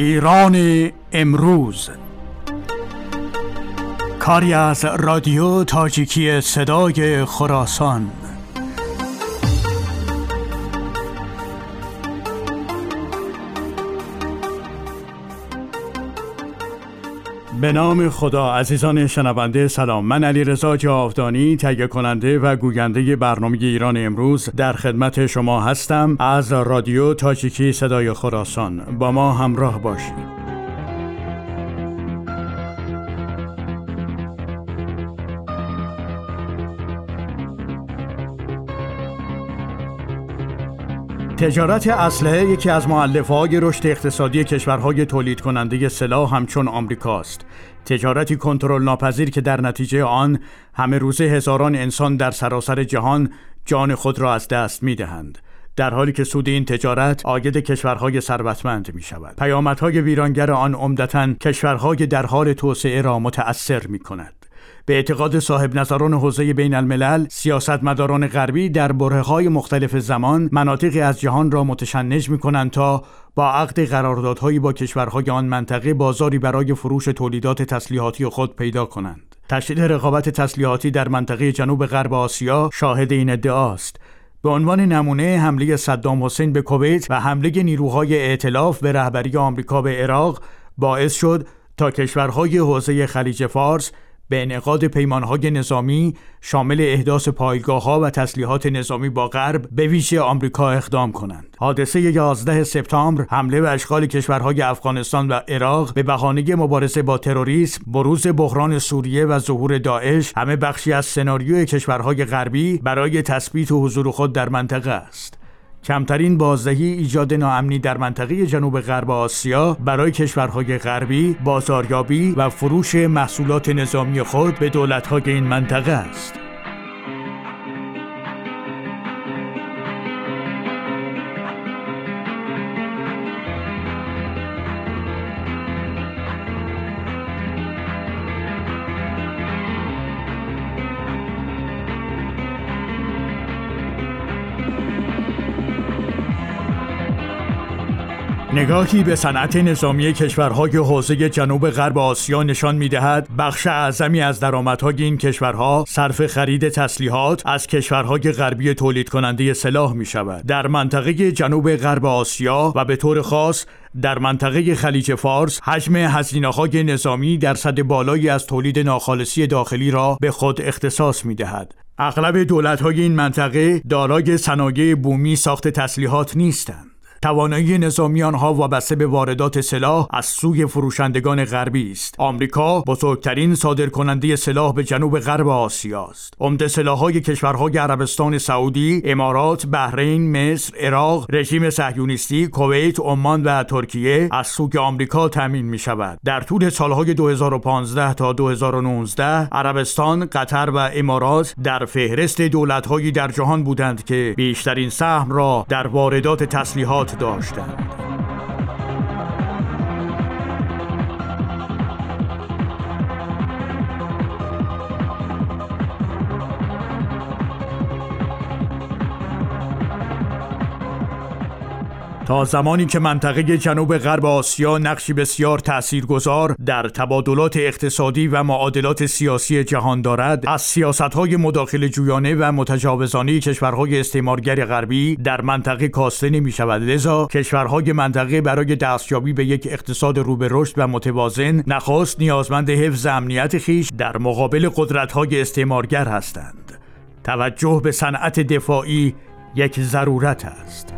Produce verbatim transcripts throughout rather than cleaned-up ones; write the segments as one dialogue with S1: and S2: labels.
S1: ایران امروز، کاری از رادیو تاجیکی صدای خراسان. به نام خدا. عزیزان شنونده سلام، من علیرضا جاودانی، تهیه کننده و گوینده برنامه ایران امروز در خدمت شما هستم از رادیو تاجیکی صدای خراسان. با ما همراه باشید. تجارت اسلحه یکی از مؤلفه‌های رشد اقتصادی کشورهای تولید کننده سلاح همچون آمریکاست. تجارتی کنترل ناپذیر که در نتیجه آن همه روزه هزاران انسان در سراسر جهان جان خود را از دست می‌دهند، در حالی که سود این تجارت عاید کشورهای ثروتمند می‌شود. پیامدهای ویرانگر آن عمدتاً کشورهای در حال توسعه را متأثر می‌کند. به اعتقاد صاحب نظران حوزه بین الملل، سیاستمداران غربی در برهه‌های مختلف زمان مناطقی از جهان را متشنج می‌کنند تا با عقد قراردادهایی با کشورهای آن منطقه بازاری برای فروش تولیدات تسلیحاتی خود پیدا کنند. تشدید رقابت تسلیحاتی در منطقه جنوب غرب آسیا شاهد این ادعاست. به عنوان نمونه حمله صدام حسین به کویت و حمله نیروهای ائتلاف به رهبری آمریکا به عراق باعث شد تا کشورهای حوزه خلیج فارس به انعقاد پیمانهای نظامی شامل احداث پایگاه‌ها و تسلیحات نظامی با غرب به ویژه آمریکا اقدام کنند. حادثه یازده سپتامبر، حمله و اشغال کشورهای افغانستان و عراق به بهانه مبارزه با تروریسم، بروز بحران سوریه و ظهور داعش همه بخشی از سناریوی کشورهای غربی برای تثبیت و حضور خود در منطقه است. کمترین بازدهی ایجاد ناامنی در منطقه جنوب غرب آسیا برای کشورهای غربی بازاریابی و فروش محصولات نظامی خود به دولت‌های این منطقه است. نگاهی به صنعت نظامی کشورهای حوزه جنوب غرب آسیا نشان می‌دهد بخش اعظمی از درآمدهای این کشورها صرف خرید تسلیحات از کشورهای غربی تولید کننده سلاح می‌شود. در منطقه جنوب غرب آسیا و به طور خاص در منطقه خلیج فارس حجم هزینه‌های نظامی درصد بالایی از تولید ناخالصی داخلی را به خود اختصاص می‌دهد. اغلب دولت‌های این منطقه دارای صنایع بومی ساخت تسلیحات نیستند. توانایی نظامی آنها وابسته به واردات سلاح از سوی فروشندگان غربی است. آمریکا بزرگترین صادرکننده سلاح به جنوب غرب آسیا است. عمده سلاح‌های کشورهای عربستان سعودی، امارات، بحرین، مصر، عراق، رژیم صهیونیستی، کویت، عمان و ترکیه از سوی آمریکا تامین می‌شود. در طول سال‌های دو هزار و پانزده تا دو هزار و نوزده عربستان، قطر و امارات در فهرست دولت‌هایی در جهان بودند که بیشترین سهم را در واردات تسلیحات داشتند. تا زمانی که منطقه جنوب غرب آسیا نقشی بسیار تاثیرگذار در تبادلات اقتصادی و معادلات سیاسی جهان دارد، از سیاست‌های مداخله جویانه و متجاوزانه کشورهای استعمارگر غربی در منطقه کاسته نمی‌شود. لذا کشورهای منطقه برای دستیابی به یک اقتصاد رو به رشد و متوازن نخست نیازمند حفظ امنیت خویش در مقابل قدرت‌های استعمارگر هستند. توجه به صنعت دفاعی یک ضرورت است.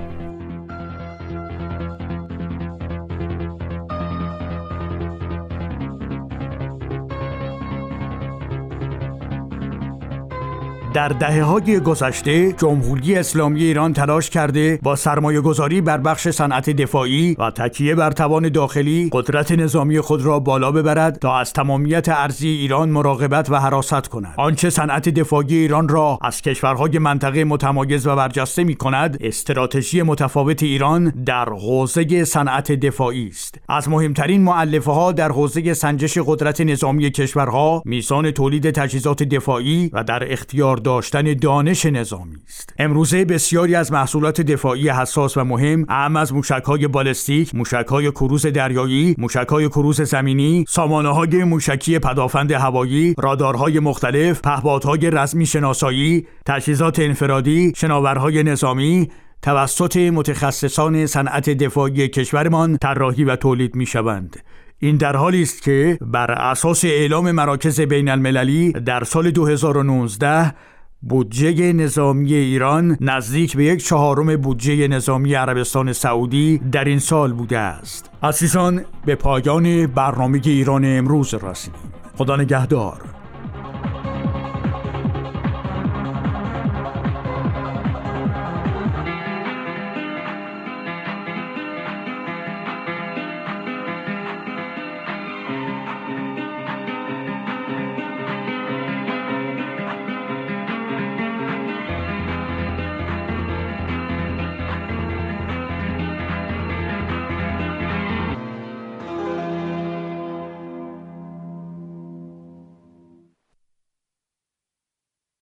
S1: در دهه‌های گذشته جمهوری اسلامی ایران تلاش کرده با سرمایه‌گذاری بر بخش صنعت دفاعی و تکیه بر توان داخلی قدرت نظامی خود را بالا ببرد تا از تمامیت ارضی ایران مراقبت و حراست کند. آنچه صنعت دفاعی ایران را از کشورهای منطقه متمایز و برجسته می‌کند، استراتژی متفاوت ایران در حوزه صنعت دفاعی است. از مهمترین مؤلفه‌ها در حوزه سنجش قدرت نظامی کشورها، میزان تولید تجهیزات دفاعی و در اختیار داشتن دانش نظامی است. امروزه بسیاری از محصولات دفاعی حساس و مهم، اهم از موشک‌های بالستیک، موشک‌های کروز دریایی، موشک‌های کروز زمینی، سامانه‌های موشکی پدافند هوایی، رادارهای مختلف، پهپادهای رزمی شناسایی، تجهیزات انفرادی، شناورهای نظامی توسط متخصصان صنعت دفاعی کشورمان طراحی و تولید می‌شوند. این در حالی است که بر اساس اعلام مراکز بین المللی در سال دو هزار و نوزده بودجه نظامی ایران نزدیک به یک چهارم بودجه نظامی عربستان سعودی در این سال بوده است. عزیزان، به پایان برنامه ایران امروز رسیدیم. خدا نگهدار.